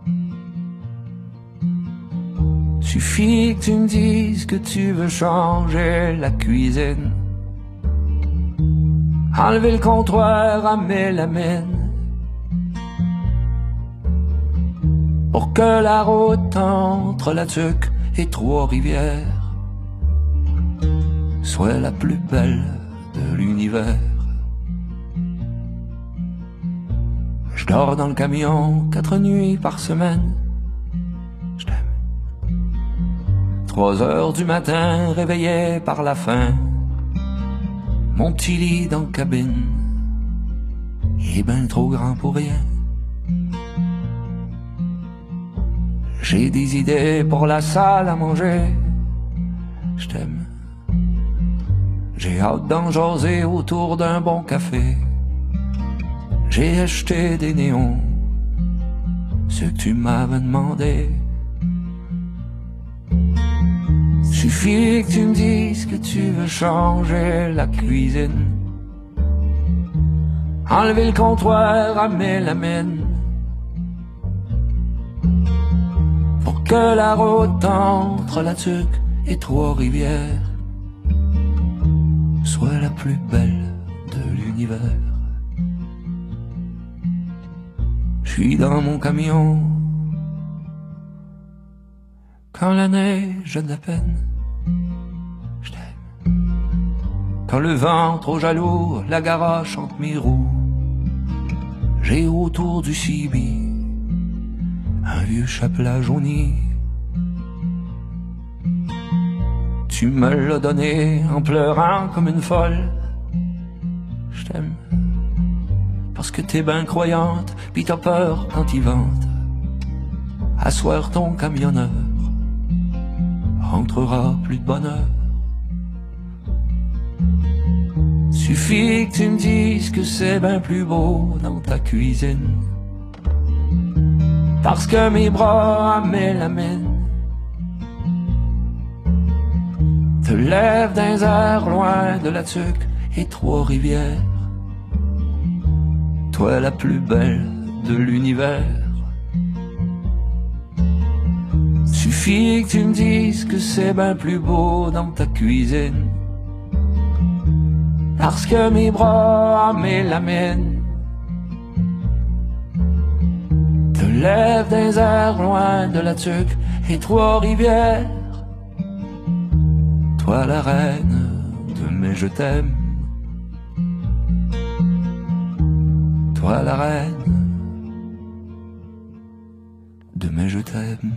Suffit que tu me dises que tu veux changer la cuisine, enlever le comptoir à mélamine, pour que la route entre la Tuque et Trois-Rivières soit la plus belle de l'univers. Je dors dans le camion 4 nuits par semaine. Je t'aime. 3 heures du matin, réveillé par la faim. Mon petit lit dans la cabine, il est ben trop grand pour rien. J'ai des idées pour la salle à manger. Je t'aime. J'ai hâte d'en jaser autour d'un bon café. J'ai acheté des néons, ce que tu m'avais demandé. Suffit que tu me dises que tu veux changer la cuisine, enlever le comptoir à mélamine, pour que la route entre la Tuque et Trois-Rivières soit la plus belle de l'univers. Je suis dans mon camion quand la neige a de la peine. Je t'aime. Quand le vent trop jaloux la garoche entre mes roues, j'ai autour du cibi un vieux chapelet jauni. Tu me l'as donné en pleurant comme une folle. Je t'aime parce que t'es ben croyante, pis t'as peur quand il vente. À soir ton camionneur rentrera plus de bonheur. Suffit que tu me dises que c'est ben plus beau dans ta cuisine, parce que mes bras m'élaminent. Te lève dans les airs loin de la Tuque et Trois-Rivières. Toi la plus belle de l'univers. Suffit que tu me dises que c'est ben plus beau dans ta cuisine, parce que mes bras m'élaminent. Te lève dans les airs loin de la Tuque et Trois-Rivières. Toi la reine de mes je t'aime. Toi la reine de mes je t'aime.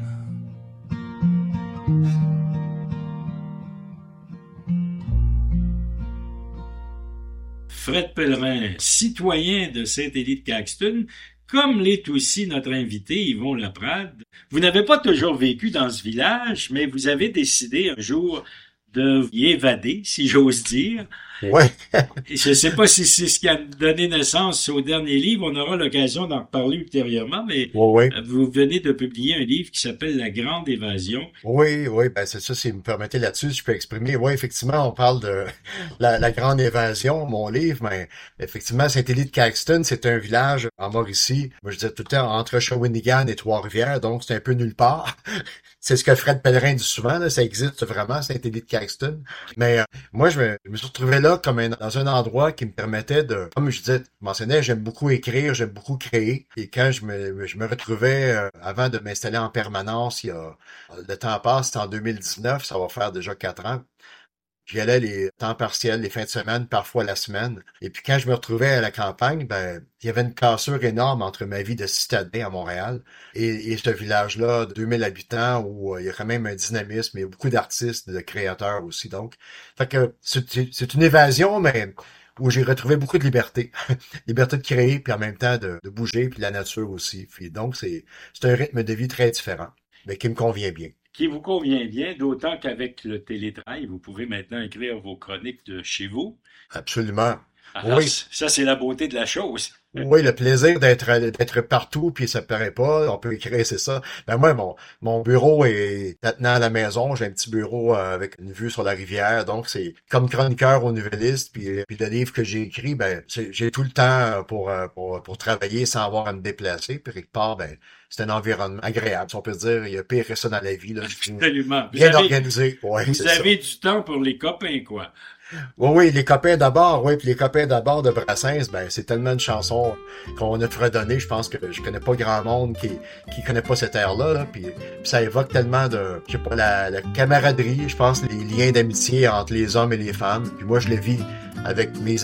Fred Pellerin, citoyen de Saint-Élie-de-Caxton, comme l'est aussi notre invité Yvon Laprade. Vous n'avez pas toujours vécu dans ce village, mais vous avez décidé un jour de y évader, si j'ose dire. Ouais. Je ne sais pas si c'est ce qui a donné naissance au dernier livre. On aura l'occasion d'en reparler ultérieurement, mais Ouais. vous venez de publier un livre qui s'appelle La Grande Évasion. Oui, ben c'est ça, si vous me permettez là-dessus, je peux exprimer. Oui, effectivement, on parle de la Grande Évasion, mon livre, mais effectivement, Saint-Élie-de-Caxton, c'est un village en Mauricie. Moi, je disais tout le temps entre Shawinigan et Trois-Rivières, donc c'est un peu nulle part. C'est ce que Fred Pellerin dit souvent, là, ça existe vraiment, Saint-Élie-de-Caxton. Mais moi, je me suis retrouvé là comme dans un endroit qui me permettait de, comme je disais, je mentionnais, j'aime beaucoup écrire, j'aime beaucoup créer. Et quand je me retrouvais, avant de m'installer en permanence, le temps passe, c'était en 2019, ça va faire déjà 4 ans. J'y allais les temps partiels, les fins de semaine, parfois la semaine. Et puis quand je me retrouvais à la campagne, ben il y avait une cassure énorme entre ma vie de citadin à Montréal et ce village-là de 2000 habitants où il y a quand même un dynamisme, il y a beaucoup d'artistes, de créateurs aussi. Donc, fait que c'est une évasion, mais où j'ai retrouvé beaucoup de liberté. Liberté de créer, puis en même temps de bouger, puis la nature aussi. Puis donc, c'est un rythme de vie très différent, mais qui me convient bien. Qui vous convient bien, d'autant qu'avec le télétravail, vous pouvez maintenant écrire vos chroniques de chez vous. Absolument. Alors, Oui. ça, c'est la beauté de la chose. Oui, le plaisir d'être partout, puis ça paraît pas, on peut écrire, c'est ça. Ben moi, mon bureau est maintenant à la maison, j'ai un petit bureau avec une vue sur la rivière, donc c'est comme chroniqueur au Nouvelliste, puis le livre que j'ai écrit, ben j'ai tout le temps pour travailler sans avoir à me déplacer, puis quelque part, ben c'est un environnement agréable, si on peut dire, il y a pire que ça dans la vie, là. Absolument. Bien organisé, ouais, Vous c'est ça. avez du temps pour les copains, quoi. Oui, les copains d'abord, oui, puis les copains d'abord de Brassens, ben c'est tellement une chanson qu'on a fredonné, je pense que je connais pas grand monde qui connaît pas cette air-là, là, puis ça évoque tellement de, je sais pas, la camaraderie, je pense, les liens d'amitié entre les hommes et les femmes, puis moi je le vis avec mes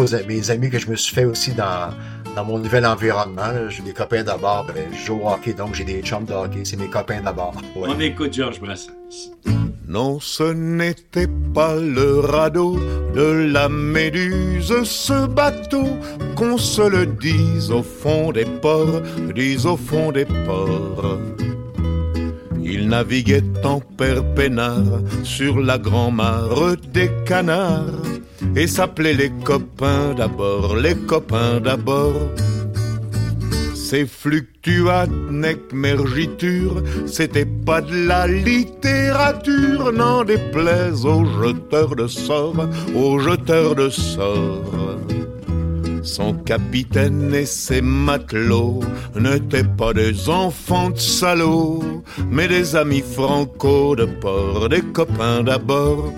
amis que je me suis fait aussi dans mon nouvel environnement, là. J'ai des copains d'abord, ben je joue au hockey, donc j'ai des chums de hockey, c'est mes copains d'abord. Ouais. On écoute Georges Brassens. Non, ce n'était pas le radeau de la Méduse, ce bateau, qu'on se le dise au fond des ports, dise au fond des ports. Il naviguait en père peinard sur la grand-mare des canards et s'appelait les copains d'abord, les copains d'abord. Ces fluctuates nec mergiture, c'était pas de la littérature, n'en déplaise aux jeteurs de sorts, aux jeteurs de sorts. Son capitaine et ses matelots n'étaient pas des enfants de salauds, mais des amis franco de port, des copains d'abord.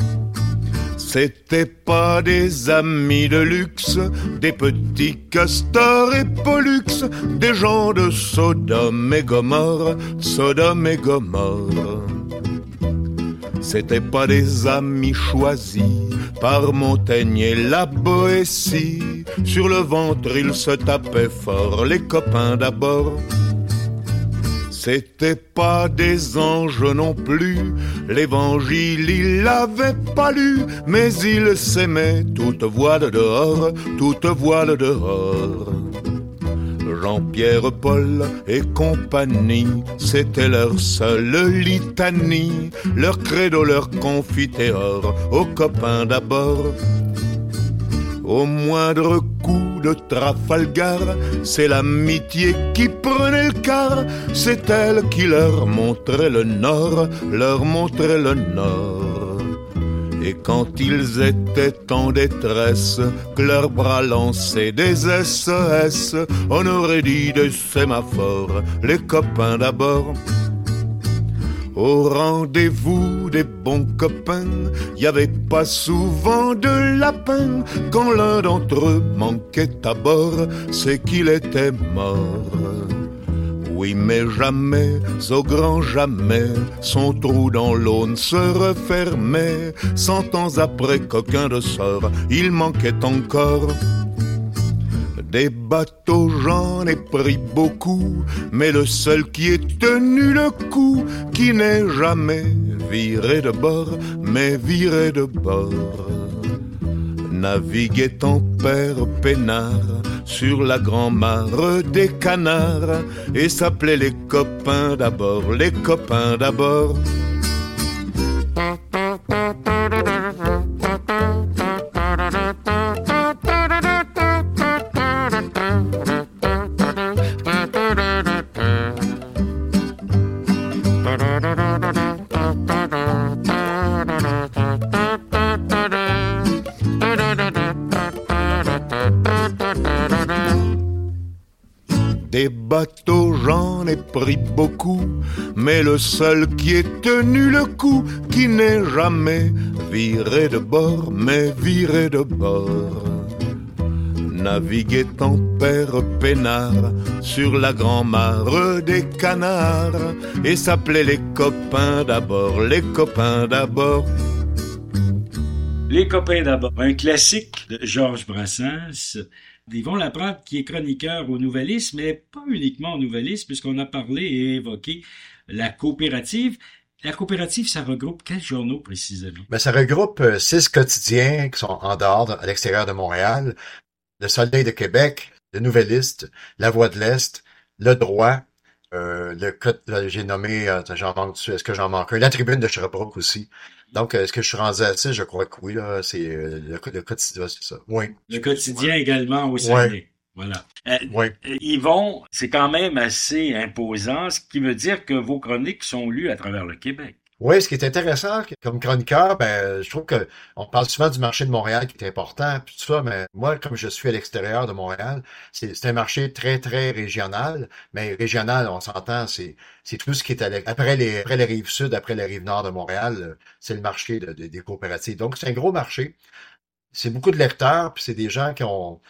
C'étaient pas des amis de luxe, des petits castors et pollux, des gens de Sodome et Gomorre, Sodome et Gomorre. C'étaient pas des amis choisis par Montaigne et la Boétie. Sur le ventre ils se tapaient fort, les copains d'abord. C'était pas des anges non plus, l'évangile il l'avait pas lu, mais il s'aimait toute voile dehors, toute voile dehors. Jean-Pierre, Paul et compagnie, c'était leur seule litanie, leur credo, leur confiteor, aux copains d'abord. Au moindre coup de Trafalgar, c'est l'amitié qui prenait le quart, c'est elle qui leur montrait le nord, leur montrait le nord. Et quand ils étaient en détresse, que leurs bras lançaient des SES, on aurait dit des sémaphores, les copains d'abord. Au rendez-vous des bons copains, y avait pas souvent de lapin. Quand l'un d'entre eux manquait à bord, c'est qu'il était mort. Oui, mais jamais, au grand jamais, son trou dans l'eau ne se refermait. 100 ans après qu'aucun de sort, il manquait encore. Des bateaux, j'en ai pris beaucoup, mais le seul qui ait tenu le coup, qui n'est jamais viré de bord, mais viré de bord. Naviguait en père peinard sur la grand-mare des canards, et s'appelait les copains d'abord, les copains d'abord. Des bateaux, j'en ai pris beaucoup, mais le seul qui ait tenu le coup, qui n'est jamais viré de bord, mais viré de bord. Naviguait en père peinard sur la grand-mare des canards, et s'appelait les copains d'abord, les copains d'abord. Les copains d'abord, un classique de Georges Brassens. Yvon Laprade, qui est chroniqueur au Nouvelliste, mais pas uniquement au Nouvelliste, puisqu'on a parlé et évoqué la coopérative. La coopérative, ça regroupe quels journaux précisément? Ben, ça regroupe 6 quotidiens qui sont en dehors, à l'extérieur de Montréal. Le Soleil de Québec, le Nouvelliste, La Voix de l'Est, Le Droit, j'ai nommé, est-ce que j'en manque un? La Tribune de Sherbrooke aussi. Donc, est-ce que je suis rendu à ça? Je crois que oui, là, c'est le quotidien, c'est ça. Oui. Le quotidien également au Saguenay. Oui. Voilà. Oui. Yvon, c'est quand même assez imposant, ce qui veut dire que vos chroniques sont lues à travers le Québec. Oui, ce qui est intéressant comme chroniqueur, ben, je trouve que on parle souvent du marché de Montréal qui est important, puis tout ça, mais moi, comme je suis à l'extérieur de Montréal, c'est un marché très, très régional, mais régional, on s'entend, c'est tout ce qui est après les rives sud, après les rives nord de Montréal, c'est le marché des coopératives. Donc, c'est un gros marché. C'est beaucoup de lecteurs, puis c'est des gens qui ont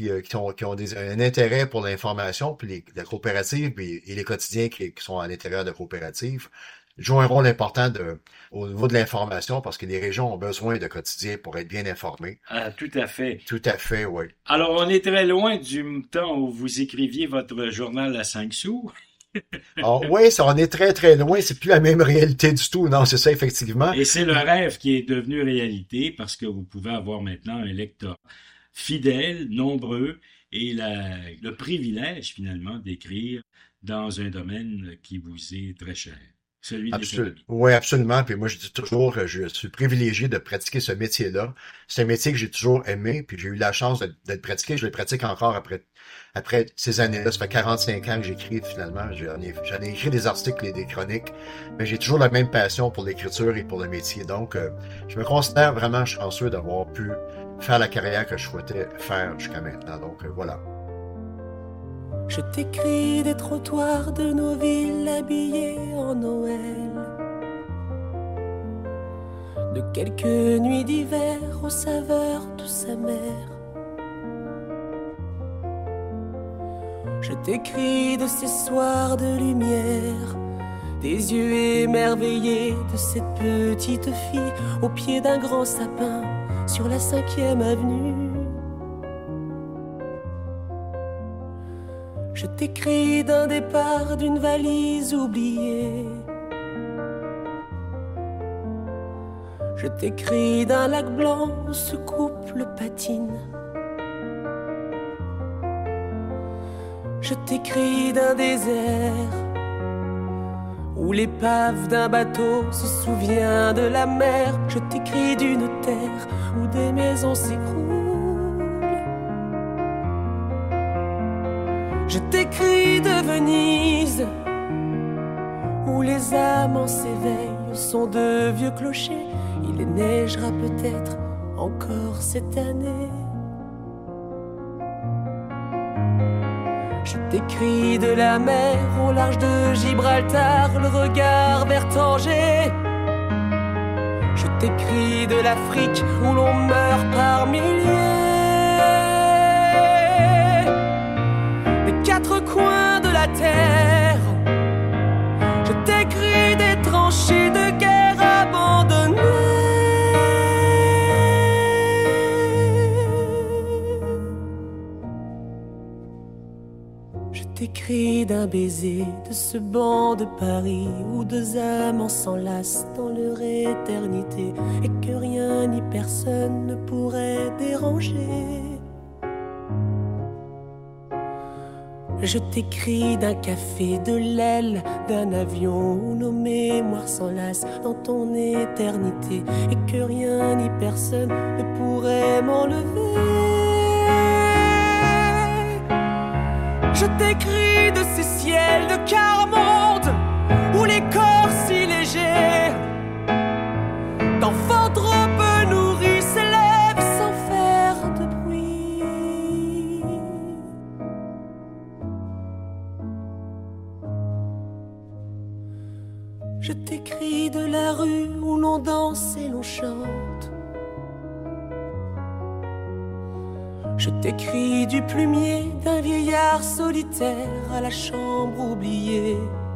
un intérêt pour l'information, puis la coopérative et les quotidiens qui sont à l'intérieur de coopératives jouent un rôle important au niveau de l'information parce que les régions ont besoin de quotidiens pour être bien informés. Ah, tout à fait. Tout à fait, oui. Alors, on est très loin du temps où vous écriviez votre journal à 5 sous. Oui, on est très, très loin. C'est plus la même réalité du tout. Non, c'est ça, effectivement. Et c'est le rêve qui est devenu réalité parce que vous pouvez avoir maintenant un lecteur fidèle, nombreux, et le privilège, finalement, d'écrire dans un domaine qui vous est très cher. Celui des Oui, absolument. Puis moi, je dis toujours que je suis privilégié de pratiquer ce métier-là. C'est un métier que j'ai toujours aimé, puis j'ai eu la chance de le pratiquer. Je le pratique encore après ces années-là. Ça fait 45 ans que j'écris, finalement. J'en ai écrit des articles et des chroniques, mais j'ai toujours la même passion pour l'écriture et pour le métier. Donc, je me considère vraiment chanceux d'avoir pu faire la carrière que je souhaitais faire jusqu'à maintenant. Donc, voilà. Je t'écris des trottoirs de nos villes habillées en Noël, de quelques nuits d'hiver aux saveurs douces amères. Je t'écris de ces soirs de lumière, des yeux émerveillés de cette petite fille au pied d'un grand sapin sur la 5e avenue. Je t'écris d'un départ, d'une valise oubliée. Je t'écris d'un lac blanc où ce couple patine. Je t'écris d'un désert où l'épave d'un bateau se souvient de la mer. Je t'écris d'une terre où des maisons s'écroulent. Je t'écris de Venise où les amants s'éveillent au son de vieux clochers. Il neigera peut-être encore cette année. Je t'écris de la mer au large de Gibraltar, le regard vers Tanger. Je t'écris de l'Afrique où l'on meurt par milliers. Des quatre coins de la terre, je t'écris des tranchées de guerre abandonnées. Je t'écris d'un baiser de ce banc de Paris où deux amants s'enlacent dans leur éternité et que rien ni personne ne pourrait déranger. Je t'écris d'un café, de l'aile d'un avion où nos mémoires s'enlacent dans ton éternité et que rien ni personne ne pourrait m'enlever. Je t'écris de ces ciels de quart-monde où les corps si légers d'enfants trop peu nourris s'élèvent sans faire de bruit. Je t'écris de la rue où l'on danse et l'on chante. Je t'écris du plumier d'un vieillard solitaire à la chambre oubliée.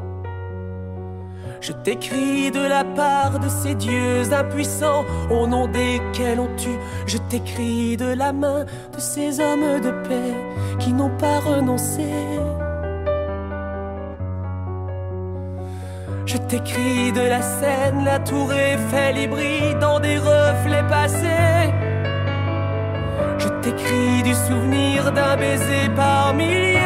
Je t'écris de la part de ces dieux impuissants au nom desquels on tue. Je t'écris de la main de ces hommes de paix qui n'ont pas renoncé. Je t'écris de la Seine, la tour Eiffel y brille dans des reflets passés. Je t'écris du souvenir d'un baiser par milliers.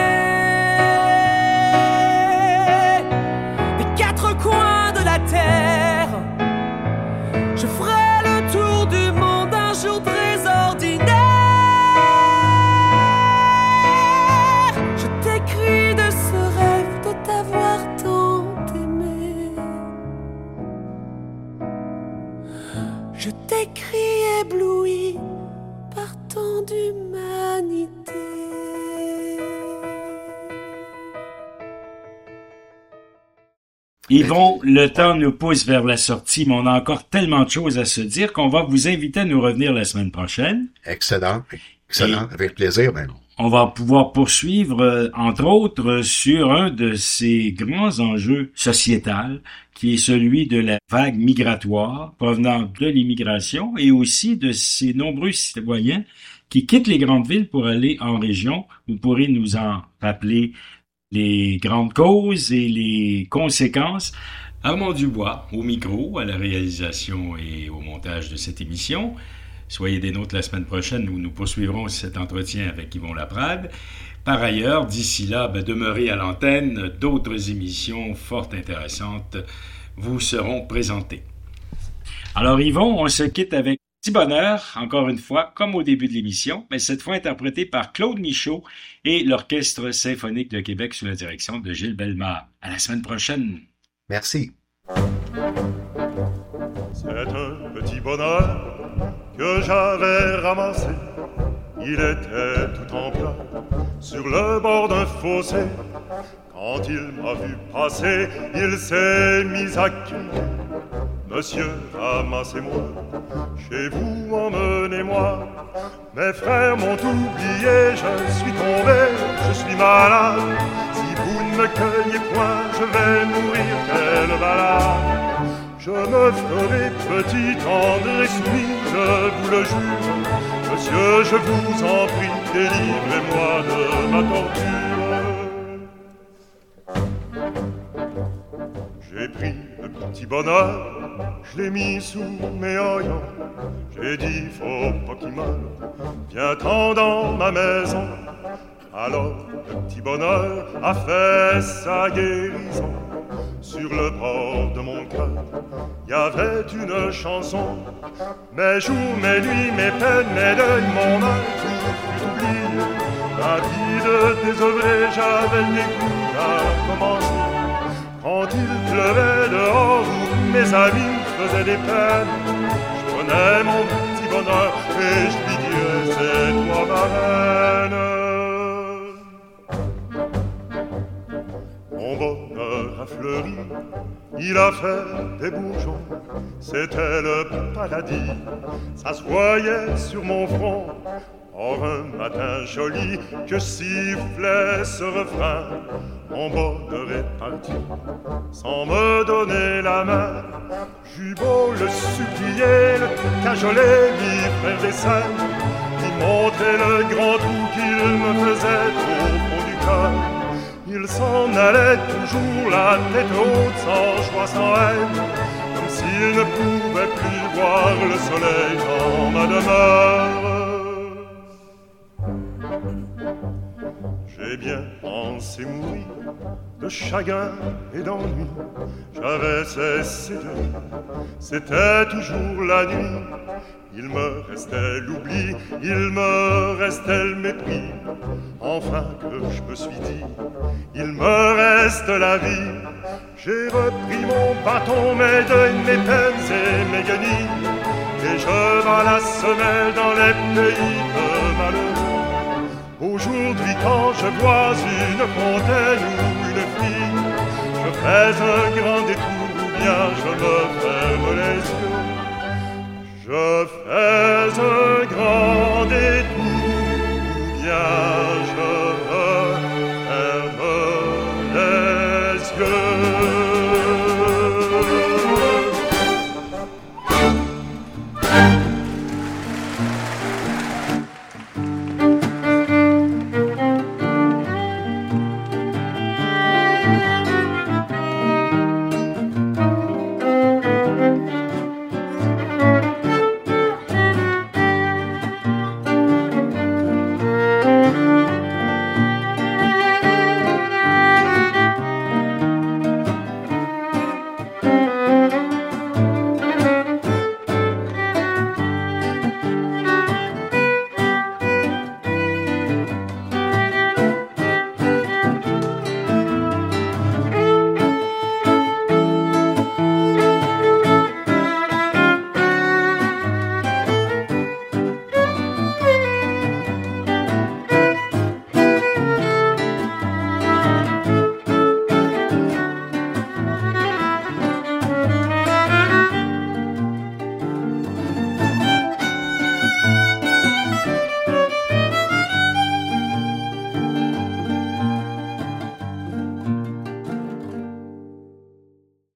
Des quatre coins de la terre, je ferai le tour du monde un jour très ordinaire. Je t'écris de ce rêve de t'avoir tant aimé. Je t'écris ébloui par tant d'humanité. Yvon, le temps nous pousse vers la sortie, mais on a encore tellement de choses à se dire qu'on va vous inviter à nous revenir la semaine prochaine. Excellent. Excellent. Avec plaisir, même. On va pouvoir poursuivre, entre autres, sur un de ces grands enjeux sociétals, qui est celui de la vague migratoire provenant de l'immigration et aussi de ces nombreux citoyens qui quittent les grandes villes pour aller en région. Vous pourrez nous en rappeler les grandes causes et les conséquences. Armand Dubois, au micro, à la réalisation et au montage de cette émission. Soyez des nôtres la semaine prochaine où nous poursuivrons cet entretien avec Yvon Laprade. Par ailleurs, d'ici là, demeurez à l'antenne. D'autres émissions fort intéressantes vous seront présentées. Alors Yvon, on se quitte avec Petit Bonheur, encore une fois, comme au début de l'émission, mais cette fois interprété par Claude Michaud et l'Orchestre symphonique de Québec sous la direction de Gilles Bellemare. À la semaine prochaine. Merci. C'est un petit bonheur que j'avais ramassé. Il était tout en plat sur le bord d'un fossé. Quand il m'a vu passer, il s'est mis à crier: Monsieur, ramassez-moi, chez vous emmenez-moi. Mes frères m'ont oublié, je suis tombé, je suis malade. Si vous ne me cueillez point, je vais mourir, quelle balade. Je me ferai petit, tendre et soumis, je vous le jure. Monsieur, je vous en prie, délivrez-moi de ma torture. J'ai pris le petit bonheur, je l'ai mis sous mes oignons. J'ai dit, faut pas qu'il meure, viens-t'en dans ma maison. Alors le petit bonheur a fait sa guérison. Sur le bord de mon cœur, il y avait une chanson. Mes jours, mes nuits, mes peines, mes deuils, mon mal, tout fut oublié. La vie de désœuvré, j'avais le dégoût à commencer. Quand il pleuvait dehors, où mes amis me faisaient des peines, je prenais mon petit bonheur et je lui disais, c'est toi ma reine. Mon bonheur a fleuri, il a fait des bourgeons, c'était le paradis, ça se voyait sur mon front. Or un matin joli que sifflait ce refrain, mon bonheur est parti sans me donner la main. J'eus beau le supplier, le cajoler, lui faire des scènes, lui montrer le grand trou qu'il me faisait au fond du cœur. Il s'en allait toujours la tête haute, sans joie, sans haine, comme s'il ne pouvait plus voir le soleil dans ma demeure. J'ai bien pensé mourir de chagrin et d'ennui. J'avais cessé de rire, c'était toujours la nuit. Il me restait l'oubli, il me restait le mépris. Enfin que je me suis dit, il me reste la vie. J'ai repris mon bâton, mes deuils, mes peines et mes guenilles, et je bats la semelle dans les pays de malheur. Aujourd'hui quand je vois une fontaine ou une fille, je fais un grand détour ou bien je me ferme les yeux. Je fais un